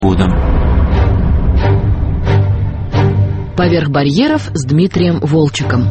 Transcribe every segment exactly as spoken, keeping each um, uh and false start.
Будем. «Поверх барьеров» с Дмитрием Волчиком.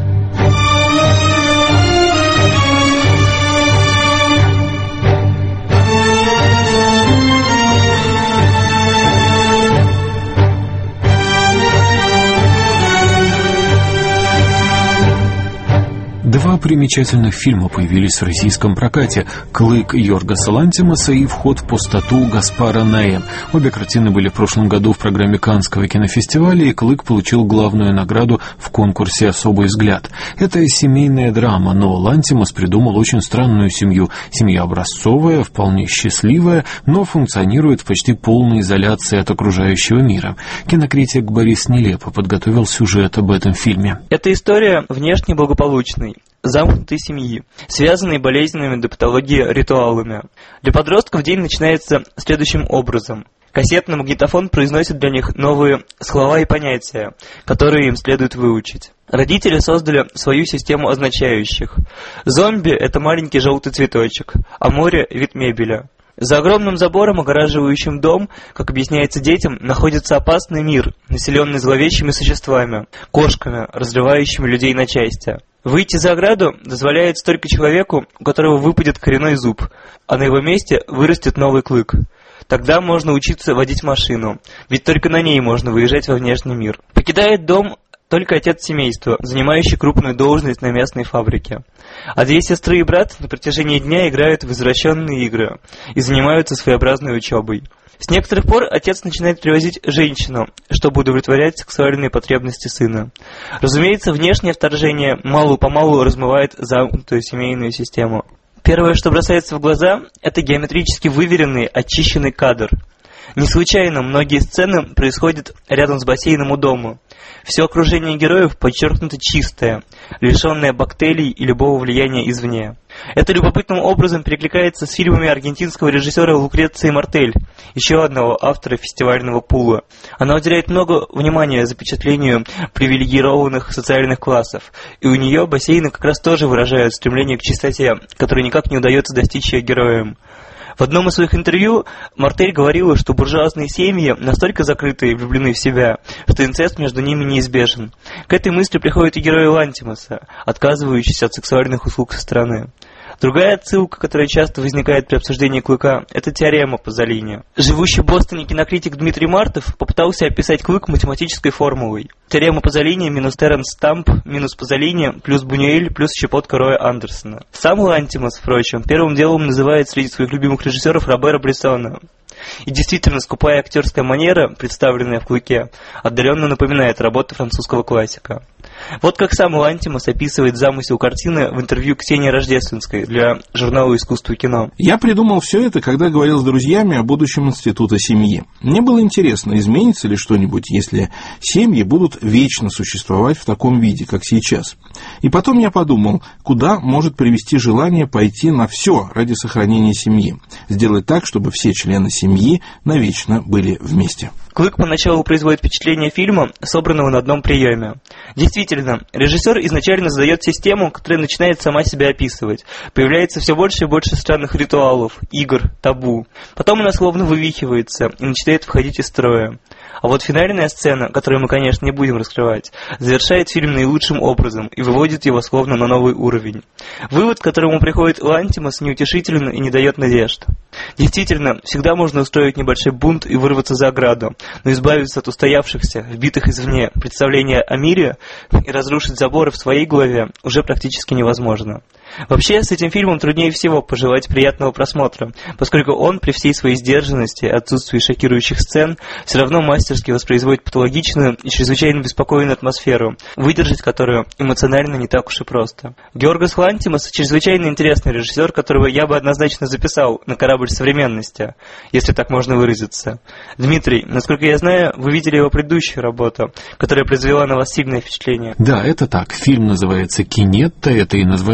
Два примечательных фильма появились в российском прокате: «Клык» Йоргоса Лантимоса и «Вход в пустоту» Гаспара Ноэ. Обе картины были в прошлом году в программе Каннского кинофестиваля, и «Клык» получил главную награду в конкурсе «Особый взгляд». Это семейная драма, но Лантимос придумал очень странную семью. Семья образцовая, вполне счастливая, но функционирует в почти полной изоляции от окружающего мира. Кинокритик Борис Нелепо подготовил сюжет об этом фильме. Эта история внешне благополучной, замкнутой семьи, связанной болезненными до патологии ритуалами. Для подростков день начинается следующим образом. Кассетный магнитофон произносит для них новые слова и понятия, которые им следует выучить. Родители создали свою систему означающих. Зомби – это маленький желтый цветочек, а море – вид мебели. За огромным забором, огораживающим дом, как объясняется детям, находится опасный мир, населенный зловещими существами, кошками, разрывающими людей на части. Выйти за ограду дозволяется только человеку, у которого выпадет коренной зуб, а на его месте вырастет новый клык. Тогда можно учиться водить машину, ведь только на ней можно выезжать во внешний мир. Покидает дом только отец семейства, занимающий крупную должность на местной фабрике. А две сестры и брат на протяжении дня играют в извращенные игры и занимаются своеобразной учебой. С некоторых пор отец начинает привозить женщину, чтобы удовлетворять сексуальные потребности сына. Разумеется, внешнее вторжение мало-помалу размывает замкнутую семейную систему. Первое, что бросается в глаза, это геометрически выверенный, очищенный кадр. Не случайно многие сцены происходят рядом с бассейном у дома. Все окружение героев подчеркнуто чистое, лишенное бактерий и любого влияния извне. Это любопытным образом перекликается с фильмами аргентинского режиссера Лукреции Мартель, еще одного автора фестивального пула. Она уделяет много внимания запечатлению привилегированных социальных классов, и у нее бассейны как раз тоже выражают стремление к чистоте, которой никак не удается достичь ее героям. В одном из своих интервью Мартель говорила, что буржуазные семьи настолько закрыты и влюблены в себя, что инцест между ними неизбежен. К этой мысли приходят и герои Лантимоса, отказывающиеся от сексуальных услуг со стороны. Другая отсылка, которая часто возникает при обсуждении «Клыка», это теорема Пазолини. Живущий в Бостоне кинокритик Дмитрий Мартов попытался описать «Клык» математической формулой. Теорема Пазолини минус Теренс Стамп минус Пазолини плюс Бунюэль плюс щепотка Роя Андерсона. Сам Лантимос, впрочем, первым делом называет среди своих любимых режиссеров Робера Брессона. И действительно, скупая актерская манера, представленная в «Клыке», отдаленно напоминает работу французского классика. Вот как сам Лантимос описывает замысел картины в интервью Ксении Рождественской для журнала «Искусство и кино». Я придумал все это, когда говорил с друзьями о будущем института семьи. Мне было интересно, изменится ли что-нибудь, если семьи будут вечно существовать в таком виде, как сейчас. И потом я подумал, куда может привести желание пойти на все ради сохранения семьи. Сделать так, чтобы все члены семьи навечно были вместе. «Клык» поначалу производит впечатление фильма, собранного на одном приеме. Действительно, режиссер изначально задает систему, которая начинает сама себя описывать. Появляется все больше и больше странных ритуалов, игр, табу. Потом она словно вывихивается и начинает входить из строя. А вот финальная сцена, которую мы, конечно, не будем раскрывать, завершает фильм наилучшим образом и выводит его словно на новый уровень. Вывод, к которому приходит Лантимос, неутешителен и не дает надежд. Действительно, всегда можно устроить небольшой бунт и вырваться за ограду, но избавиться от устоявшихся, вбитых извне, представления о мире и разрушить заборы в своей голове уже практически невозможно. Вообще, с этим фильмом труднее всего пожелать приятного просмотра, поскольку он, при всей своей сдержанности и отсутствии шокирующих сцен, все равно мастерски воспроизводит патологичную и чрезвычайно беспокойную атмосферу, выдержать которую эмоционально не так уж и просто. Йоргос Лантимос – чрезвычайно интересный режиссер, которого я бы однозначно записал на корабль современности, если так можно выразиться. Дмитрий, насколько я знаю, вы видели его предыдущую работу, которая произвела на вас сильное впечатление. Да, это так. Фильм называется «Кинетта», это и название Дига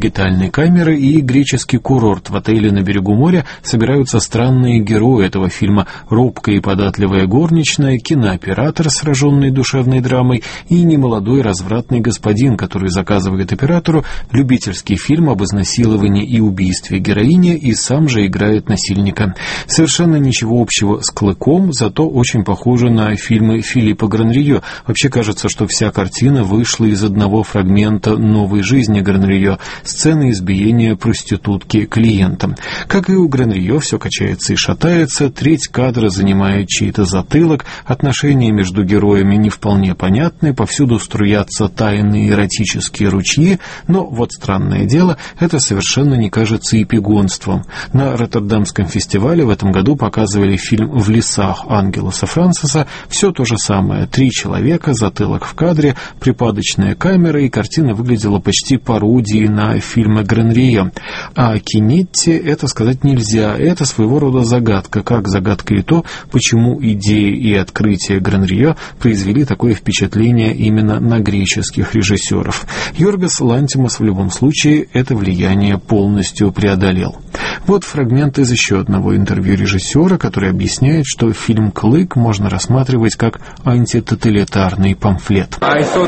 дигитальной камеры и греческий курорт. В отеле на берегу моря собираются странные герои этого фильма: робкая и податливая горничная, кинооператор, сраженный душевной драмой, и немолодой развратный господин, который заказывает оператору любительский фильм об изнасиловании и убийстве героини и сам же играет насильника. Совершенно ничего общего с «Клыком», зато очень похоже на фильмы Филиппа Гранрийо. Вообще кажется, что вся картина вышла из одного фрагмента «Новой жизни» Гранрийо, сцены избиения проститутки клиентом. Как и у Гранрийо, все качается и шатается, треть кадра занимает чей-то затылок, отношения между героями не вполне понятны, повсюду струятся тайные эротические ручьи, но вот странное дело, это совершенно не кажется эпигонством. На Роттердамском фестивале в этом году показывали фильм «В лесах» Ангелоса Франсиса, все то же самое, три человека, затылок в кадре, припадочная камера, и картина выглядела почти пародией на фильмы Гранрийо. А Кинетти это сказать нельзя, это своего рода загадка, как загадка и то, почему идеи и открытия Гранрийо произвели такое впечатление именно на греческих режиссеров. Йоргос Лантимос в любом случае это влияние полностью преодолел. Вот фрагмент из еще одного интервью режиссера, который объясняет, что фильм «Клык» можно рассматривать как антитоталитарный памфлет.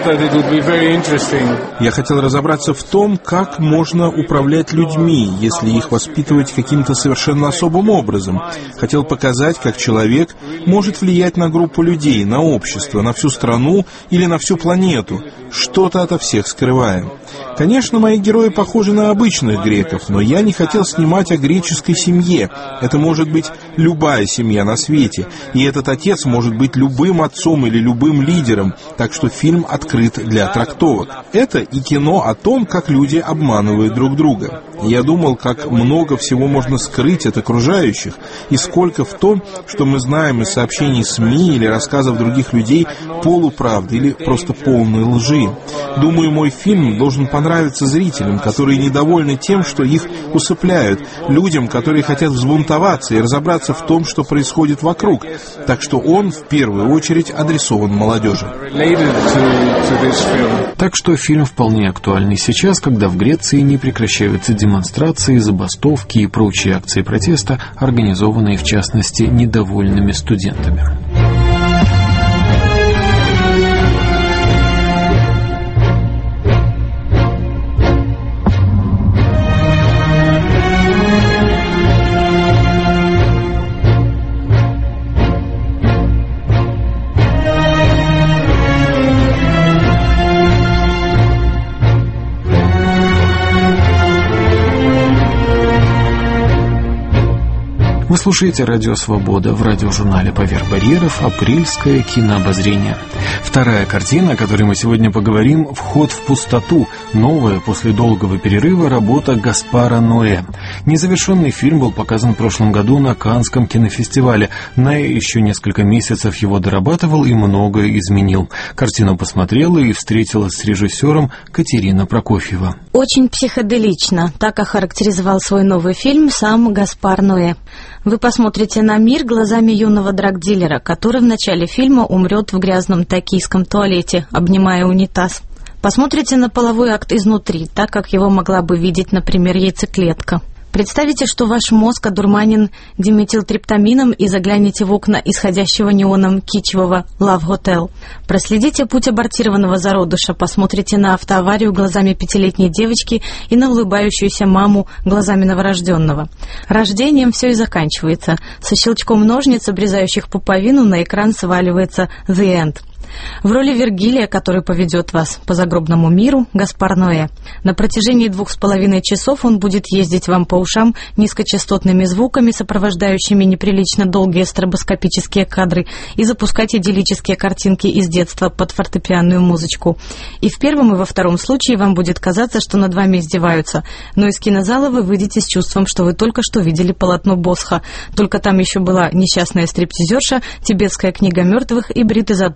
Я хотел разобраться в том, как можно управлять людьми, если их воспитывать каким-то совершенно особым образом. Хотел показать, как человек может влиять на группу людей, на общество, на всю страну или на всю планету, что-то ото всех скрывая. Конечно, мои герои похожи на обычных греков, но я не хотел снимать о греческой семье. Это может быть любая семья на свете, и этот отец может быть любым отцом или любым лидером, так что фильм открыт для трактовок. Это и кино о том, как люди обманывают друг друга. Я думал, как много всего можно скрыть от окружающих, и сколько в том, что мы знаем из сообщений СМИ или рассказов других людей, полуправды или просто полной лжи. Думаю, мой фильм должен понравиться зрителям, которые недовольны тем, что их усыпляют, людям, которые хотят взбунтоваться и разобраться в том, что происходит вокруг. Так что он в первую очередь адресован молодежи. Так что фильм вполне актуальный сейчас, когда в Греции не прекращаются демонстрации, забастовки и прочие акции протеста, организованные в частности недовольными студентами. Вы слушаете «Радио Свобода». В радиожурнале «Поверх барьеров» апрельское кинообозрение. Вторая картина, о которой мы сегодня поговорим, «Вход в пустоту». Новая, после долгого перерыва, работа Гаспара Ноэ. Незавершенный фильм был показан в прошлом году на Каннском кинофестивале. Ноэ еще несколько месяцев его дорабатывал и многое изменил. Картину посмотрела и встретилась с режиссером Катерина Прокофьева. Очень психоделично. Так охарактеризовал свой новый фильм сам Гаспар Ноэ. Вы посмотрите на мир глазами юного драгдилера, который в начале фильма умрет в грязном токийском туалете, обнимая унитаз. Посмотрите на половой акт изнутри, так как его могла бы видеть, например, яйцеклетка. Представите, что ваш мозг одурманен диметилтриптамином, и загляните в окна исходящего неоном кичевого Love Hotel. Проследите путь абортированного зародыша, посмотрите на автоаварию глазами пятилетней девочки и на улыбающуюся маму глазами новорожденного. Рождением все и заканчивается. Со щелчком ножниц, обрезающих пуповину, на экран сваливается «The End». В роли Вергилия, который поведет вас по загробному миру, Гаспар Ноэ. На протяжении двух с половиной часов он будет ездить вам по ушам низкочастотными звуками, сопровождающими неприлично долгие стробоскопические кадры, и запускать идиллические картинки из детства под фортепианную музычку. И в первом, и во втором случае вам будет казаться, что над вами издеваются, но из кинозала вы выйдете с чувством, что вы только что видели полотно Босха, только там еще была несчастная стриптизерша, тибетская книга мертвых и бритый затылок главного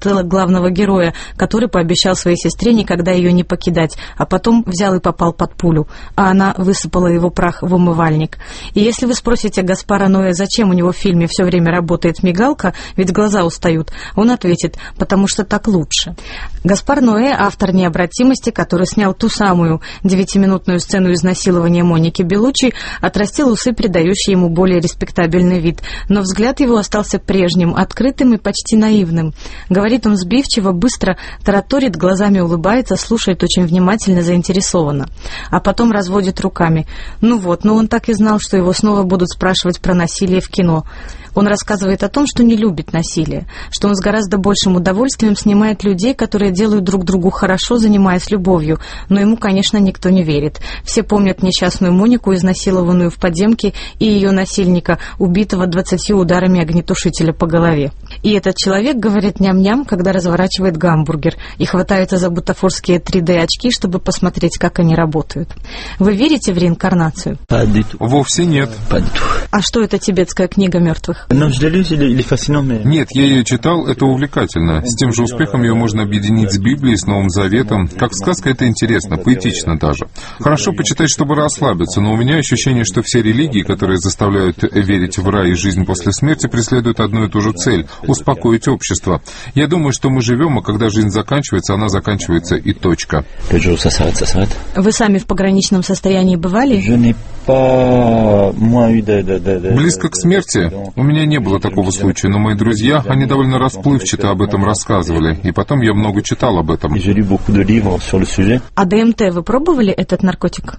главного героя, который пообещал своей сестре никогда ее не покидать, а потом взял и попал под пулю, а она высыпала его прах в умывальник. И если вы спросите Гаспара Ноэ, зачем у него в фильме все время работает мигалка, ведь глаза устают, он ответит: потому что так лучше. Гаспар Ноэ — автор «Необратимости», который снял ту самую девятиминутную сцену изнасилования Моники Беллуччи, отрастил усы, придающие ему более респектабельный вид, но взгляд его остался прежним, открытым и почти наивным. Говорит он сбивчиво, быстро, тараторит, глазами улыбается, слушает очень внимательно, заинтересованно. А потом разводит руками. Ну вот, но он так и знал, что его снова будут спрашивать про насилие в кино. Он рассказывает о том, что не любит насилие, что он с гораздо большим удовольствием снимает людей, которые делают друг другу хорошо, занимаясь любовью, но ему, конечно, никто не верит. Все помнят несчастную Монику, изнасилованную в подземке, и ее насильника, убитого двадцатью ударами огнетушителя по голове. И этот человек говорит ням-ням, когда разворачивает гамбургер, и хватается за бутафорские три дэ очки, чтобы посмотреть, как они работают. Вы верите в реинкарнацию? Вовсе нет. А что это тибетская книга мертвых? Нет, я ее читал, это увлекательно. С тем же успехом ее можно объединить с Библией, с Новым Заветом. Как сказка это интересно, поэтично даже. Хорошо почитать, чтобы расслабиться, но у меня ощущение, что все религии, которые заставляют верить в рай и жизнь после смерти, преследуют одну и ту же цель — успокоить общество. Я думаю, что мы живем, а когда жизнь заканчивается, она заканчивается и точка. Вы сами в пограничном состоянии бывали? Близко к смерти? У меня не было такого случая, но мои друзья, они довольно расплывчато об этом рассказывали, и потом я много читал об этом. А ДМТ вы пробовали, этот наркотик?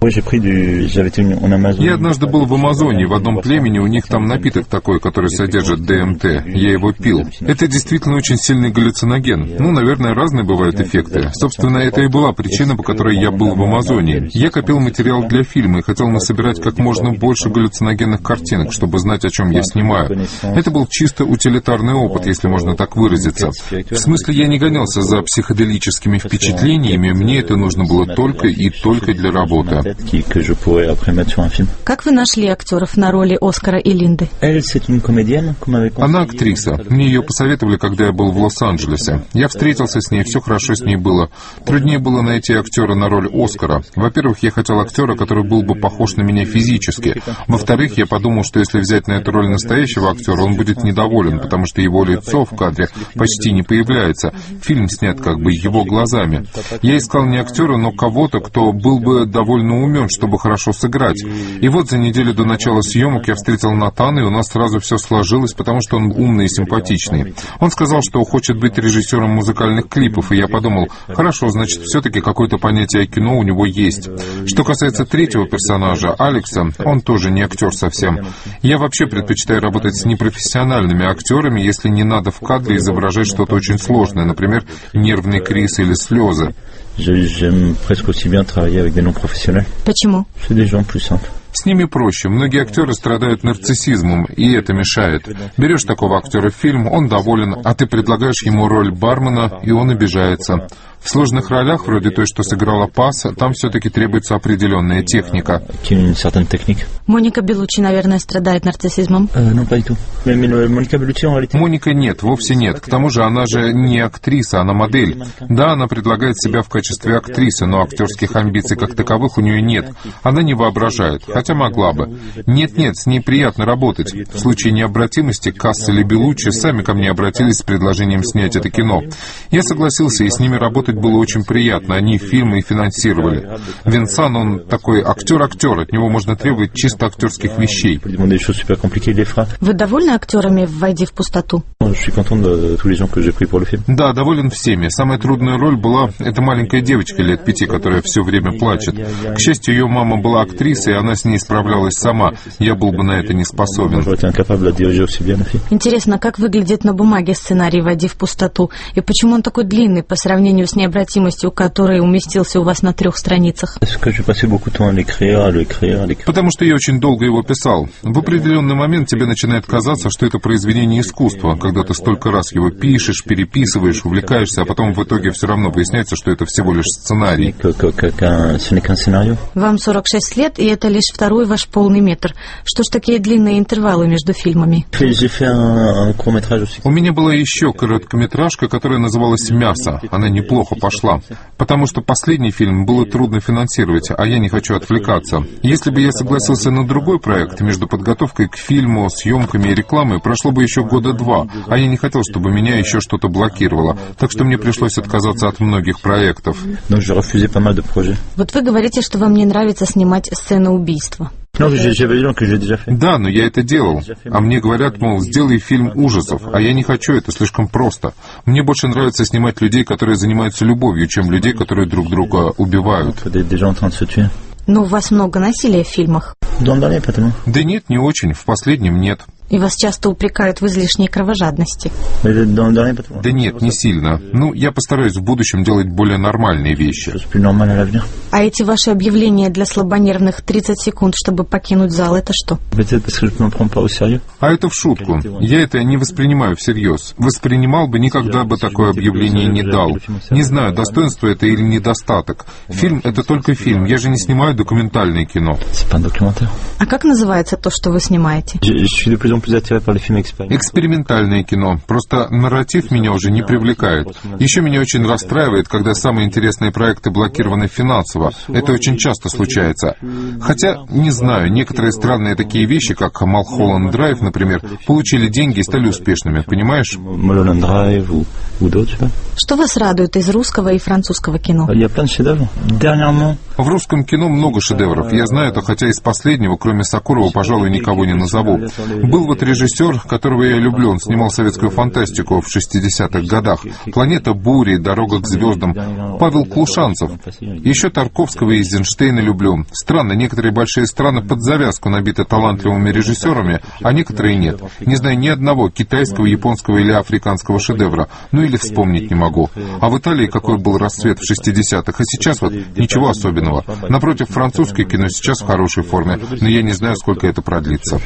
Я однажды был в Амазонии, в одном племени, у них там напиток такой, который содержит ДМТ. Я его пил. Это действительно очень сильный галлюциноген. Ну, наверное, разные бывают эффекты. Собственно, это и была причина, по которой я был в Амазонии. Я копил материал для фильма и хотел насобирать как можно больше галлюциногенных картинок, чтобы знать, о чем я снимаю. Это был чисто утилитарный опыт, если можно так выразиться. В смысле, я не гонялся за психоделическими впечатлениями, мне это нужно было только и только для работы. Как вы нашли актеров на роли Оскара и Линды? Она актриса. Мне ее посоветовали, когда я был в Лос-Анджелесе. Я встретился с ней, все хорошо с ней было. Труднее было найти актера на роль Оскара. Во-первых, я хотел актера, который был бы похож на меня физически. Во-вторых, я подумал, что если взять на эту роль настоящего актера, он будет недоволен, потому что его лицо в кадре почти не появляется. Фильм снят как бы его глазами. Я искал не актера, но кого-то, кто был бы довольно умен, чтобы хорошо сыграть. И вот за неделю до начала съемок я встретил Натана, и у нас сразу все сложилось, потому что он умный и симпатичный. Он сказал, что хочет быть режиссером музыкальных клипов, и я подумал, хорошо, значит, все-таки какое-то понятие о кино у него есть. Что касается третьего персонажа, Алекса, он тоже не актер совсем. Я вообще предпочитаю работать с непрофессиональными актерами, если не надо в кадре изображать что-то очень сложное, например, нервный криз или слезы. Почему? С ними проще. Многие актеры страдают нарциссизмом, и это мешает. Берешь такого актера в фильм, он доволен, а ты предлагаешь ему роль бармена, и он обижается. В сложных ролях, вроде той, что сыграла Пас, там все-таки требуется определенная техника. Моника Беллуччи, наверное, страдает нарциссизмом? Моника нет, вовсе нет. К тому же она же не актриса, она модель. Да, она предлагает себя в качестве актрисы, но актерских амбиций как таковых у нее нет. Она не воображает, хотя могла бы. Нет-нет, с ней приятно работать. В случае необратимости Касс или Беллуччи сами ко мне обратились с предложением снять это кино. Я согласился, и с ними работать было очень приятно. Они фильмы и финансировали. Винсан, он такой актер-актер, от него можно требовать чисто актерских вещей. Вы довольны актерами в «Войди в пустоту»? Да, доволен всеми. Самая трудная роль была эта маленькая девочка лет пяти, которая все время плачет. К счастью, ее мама была актрисой, и она с ней справлялась сама. Я был бы на это не способен. Интересно, как выглядит на бумаге сценарий «Войди в пустоту», и почему он такой длинный по сравнению с необратимостью, который уместился у вас на трех страницах? Потому что я очень долго его писал. В определенный момент тебе начинает казаться, что это произведение искусства, когда когда ты столько раз его пишешь, переписываешь, увлекаешься, а потом в итоге все равно выясняется, что это всего лишь сценарий. Вам сорок шесть лет, и это лишь второй ваш полный метр. Что ж такие длинные интервалы между фильмами? У меня была еще короткометражка, которая называлась «Мясо». Она неплохо пошла. Потому что последний фильм было трудно финансировать, а я не хочу отвлекаться. Если бы я согласился на другой проект, между подготовкой к фильму, съемками и рекламой прошло бы еще года два, а я не хотел, чтобы меня еще что-то блокировало. Так что мне пришлось отказаться от многих проектов. Вот вы говорите, что вам не нравится снимать сцены убийства. Да, но я это делал. А мне говорят, мол, сделай фильм ужасов, а я не хочу, это слишком просто. Мне больше нравится снимать людей, которые занимаются любовью, чем людей, которые друг друга убивают. Но у вас много насилия в фильмах. Да нет, не очень, в последнем нет. И вас часто упрекают в излишней кровожадности. Да нет, не сильно. Ну, я постараюсь в будущем делать более нормальные вещи. А эти ваши объявления для слабонервных тридцать секунд, чтобы покинуть зал, это что? А это в шутку. Я это не воспринимаю всерьез. Воспринимал бы, никогда бы такое объявление не дал. Не знаю, достоинство это или недостаток. Фильм — это только фильм. Я же не снимаю документальное кино. А как называется то, что вы снимаете? Экспериментальное кино. Просто нарратив меня уже не привлекает. Еще меня очень расстраивает, когда самые интересные проекты блокированы финансово. Это очень часто случается. Хотя, не знаю, некоторые странные такие вещи, как Малхолланд Драйв, например, получили деньги и стали успешными, понимаешь? Что вас радует из русского и французского кино? В русском кино много шедевров. Я знаю это, хотя из последнего, кроме Сокурова, пожалуй, никого не назову. Был вот режиссер, которого я люблю. Он снимал советскую фантастику в шестидесятых годах. «Планета бури», «Дорога к звездам». Павел Клушанцев. Еще Тарковского и Эйзенштейна люблю. Странно, некоторые большие страны под завязку набиты талантливыми режиссерами, а некоторые нет. Не знаю ни одного китайского, японского или африканского шедевра. Ну или вспомнить не могу. А в Италии какой был расцвет в шестидесятых, а сейчас вот ничего особенного. Напротив, французское кино сейчас в хорошей форме, но я не знаю, сколько это продлится.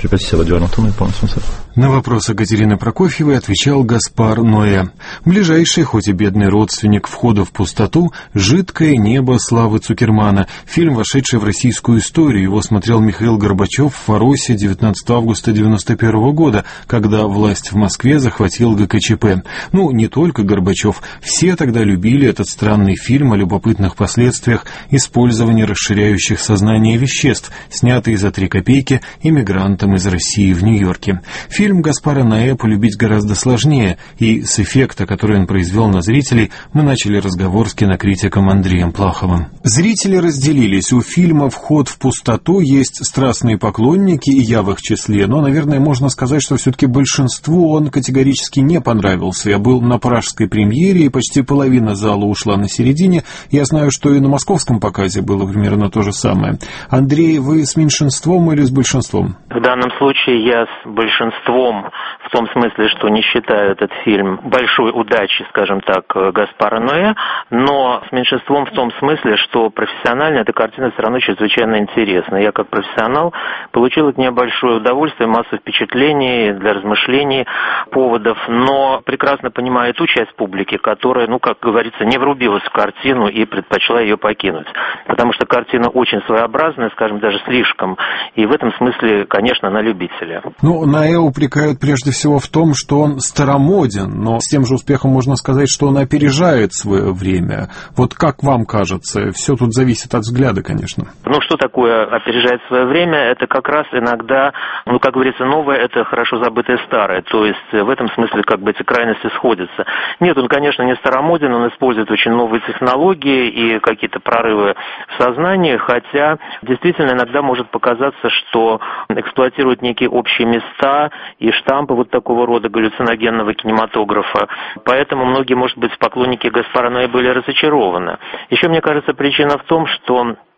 На вопрос Екатерины Прокофьевой отвечал Гаспар Ноэ. Ближайший, хоть и бедный родственник «Входа в пустоту» — «Жидкое небо» Славы Цукермана. Фильм, вошедший в российскую историю. Его смотрел Михаил Горбачев в Фаросе девятнадцатого августа девяносто первого года, когда власть в Москве захватил гэ ка че пэ. Ну, не только Горбачев. Все тогда любили этот странный фильм о любопытных последствиях использования расширяющих сознание веществ, снятый за три копейки иммигрантом из России в Нью-Йорке. Фильм Гаспара Ноэ полюбить гораздо сложнее, и с эффекта, который он произвел на зрителей, мы начали разговор с кинокритиком Андреем Плаховым. Зрители разделились. У фильма «Вход в пустоту» есть страстные поклонники, и я в их числе, но, наверное, можно сказать, что все-таки большинству он категорически не понравился. Я был на пражской премьере, и почти половина зала ушла на середине. Я знаю, что и на московском показе было примерно то же самое. Андрей, вы с меньшинством или с большинством? В данном случае я с большинством, в том смысле, что не считаю этот фильм большой удачей, скажем так, Гаспара Ноэ, но с меньшинством в том смысле, что профессионально эта картина все равно чрезвычайно интересна. Я как профессионал получил от нее большое удовольствие, массу впечатлений для размышлений, поводов, но прекрасно понимаю ту часть публики, которая, ну, как говорится, не врубилась в картину и предпочла ее покинуть. Потому что картина очень своеобразная, скажем, даже слишком, и в этом смысле, конечно, она любителя. Ну, Ноэ упрекают прежде всего в том, что он старомоден, но с тем же успехом можно сказать, что он опережает свое время. Вот как вам кажется? Все тут зависит от взгляда, конечно. Ну, что такое опережает свое время? Это как раз иногда, ну, как говорится, новое — это хорошо забытое старое. То есть в этом смысле как бы эти крайности сходятся. Нет, он, конечно, не старомоден, он использует очень новые технологии и какие-то прорывы в сознании, хотя действительно иногда может показаться, что эксплуатирует некие общие места и штампы вот такого рода галлюциногенного кинематографа. Поэтому многие, может быть, поклонники Гаспара Ноэ были разочарованы. Еще, мне кажется, причина в том, что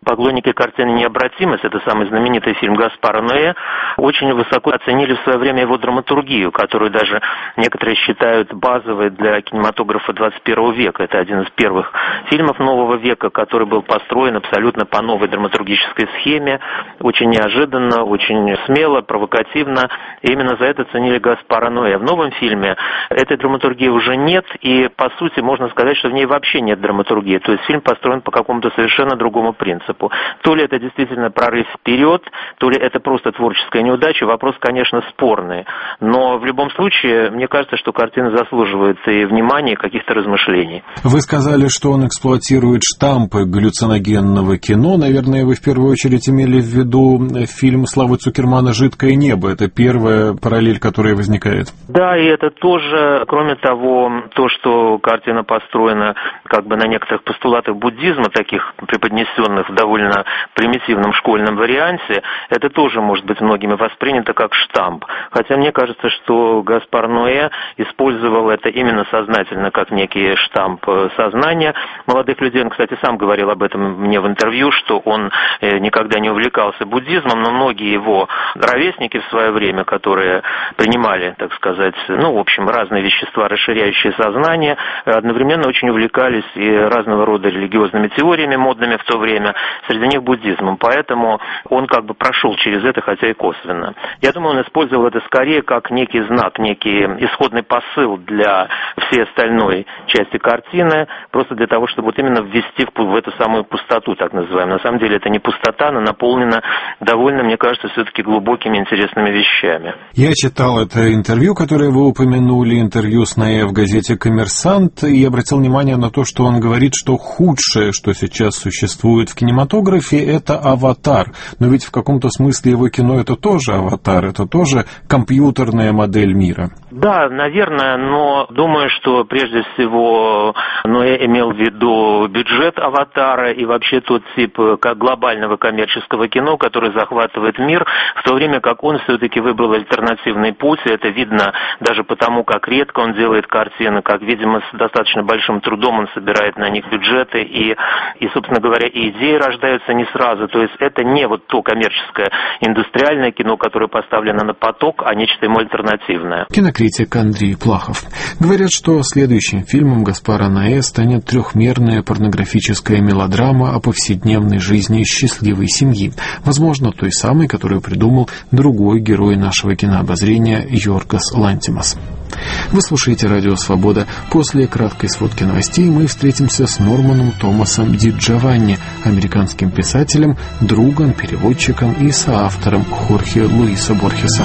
Поклонники картины «Необратимость», это самый знаменитый фильм Гаспара Ноэ, очень высоко оценили в свое время его драматургию, которую даже некоторые считают базовой для кинематографа двадцать первого века. Это один из первых фильмов нового века, который был построен абсолютно по новой драматургической схеме, очень неожиданно, очень смело, провокативно. И именно за это ценили Гаспара Ноэ. В новом фильме этой драматургии уже нет, и, по сути, можно сказать, что в ней вообще нет драматургии. То есть фильм построен по какому-то совершенно другому принципу. То ли это действительно прорыв вперед, то ли это просто творческая неудача. Вопрос, конечно, спорный. Но в любом случае, мне кажется, что картина заслуживает и внимания, и каких-то размышлений. Вы сказали, что он эксплуатирует штампы галлюциногенного кино. Наверное, вы в первую очередь имели в виду фильм Славы Цукермана «Жидкое небо». Это первая параллель, которая возникает. Да, и это тоже, кроме того, то, что картина построена как бы на некоторых постулатах буддизма, таких преподнесенных в довольно примитивном школьном варианте, это тоже может быть многими воспринято как штамп. Хотя мне кажется, что Гаспар Ноэ использовал это именно сознательно, как некий штамп сознания молодых людей. Он, кстати, сам говорил об этом мне в интервью, что он никогда не увлекался буддизмом, но многие его ровесники в свое время, которые принимали, так сказать, ну, в общем, разные вещества, расширяющие сознание, одновременно очень увлекались и разного рода религиозными теориями, модными в то время, среди них буддизмом. Поэтому он как бы прошел через это, хотя и косвенно. Я думаю, он использовал это скорее как некий знак, некий исходный посыл для всей остальной части картины, просто для того, чтобы вот именно ввести в, в эту самую пустоту, так называемую. На самом деле это не пустота, она наполнена довольно, мне кажется, все-таки глубокими, интересными вещами. Я читал это интервью, которое вы упомянули, интервью с Ноэ в газете «Коммерсант», и обратил внимание на то, что он говорит, что худшее, что сейчас существует в кинематографе, это «Аватар». Но ведь в каком-то смысле его кино это тоже «Аватар», это тоже компьютерная модель мира. Да, наверное, но думаю, что прежде всего Ноэ имел в виду бюджет «Аватара» и вообще тот тип как глобального коммерческого кино, который захватывает мир, в то время как он все-таки выбрал альтернативный путь. Это видно даже потому, как редко он делает картины, как, видимо, с достаточно большим трудом он собирает на них бюджеты, и, и собственно говоря, и идеи рождаются не сразу. То есть это не вот то коммерческое индустриальное кино, которое поставлено на поток, а нечто ему альтернативное. Кинокритик Андрей Плахов. Говорят, что следующим фильмом Гаспара Ноэ станет трехмерная порнографическая мелодрама о повседневной жизни счастливой семьи. Возможно, той самой, которую придумал другой герой нашего кинообозрения Йоргос Лантимос. Вы слушаете «Радио Свобода». После краткой сводки новостей мы встретимся с Норманом Томасом Ди Джованни, американским писателем, другом, переводчиком и соавтором Хорхе Луиса Борхеса.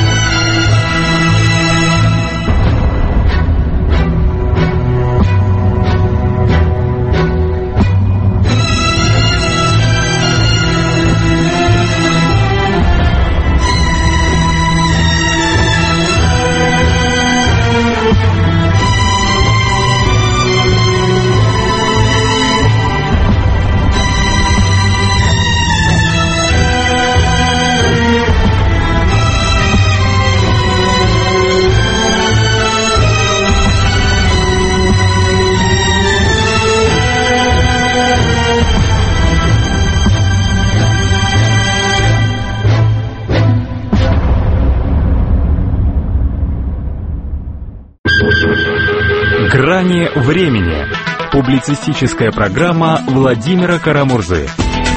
«Грани времени». Публицистическая программа Владимира Карамурзы.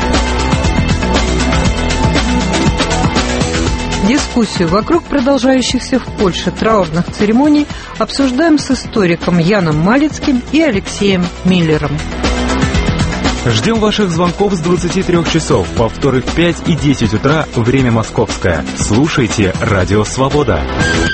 Дискуссию вокруг продолжающихся в Польше траурных церемоний обсуждаем с историком Яном Малицким и Алексеем Миллером. Ждем ваших звонков с двадцати трёх часов, повторы в пять и десять утра, время московское. Слушайте «Радио Свобода».